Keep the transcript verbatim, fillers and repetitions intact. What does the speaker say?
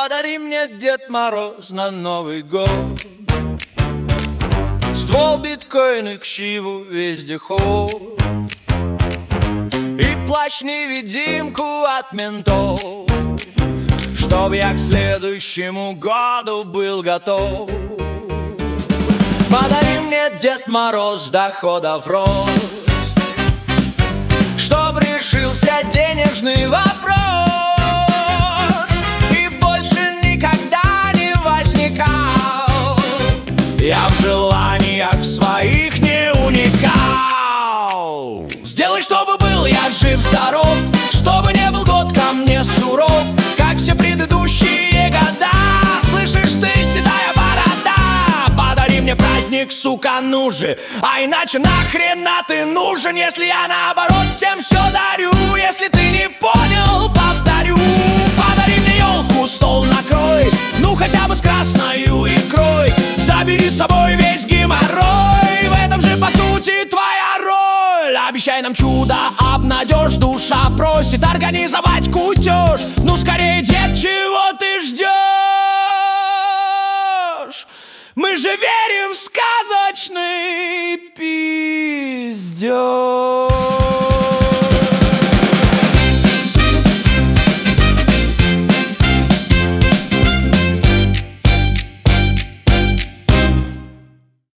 Подари мне, Дед Мороз, на Новый год ствол биткоина, к чиву вездеход и плащ-невидимку от ментов, чтоб я к следующему году был готов. Подари мне, Дед Мороз, доходов рост, чтоб решился денежный вопрос и больше никогда не возникал я в желаниях своих не уникал. Сделай, чтобы был я жив-здоров, чтобы не был год ко мне суров, как все предыдущие года. Слышишь ты, седая борода, подари мне праздник, сука, ну же, а иначе нахрена ты нужен, если я наоборот всем все дарю. Если ты не понял, повторю. Подари мне елку, стол накрой, ну хотя бы с красною икрой. Забери с собой весь геморрой, в этом же по сути твоя роль. Обещай нам чудо, обнадежь, душа просит организовать кутеж. Ну скорее, дед, чего ты ждешь? Мы же верим в сказочный пиздеж.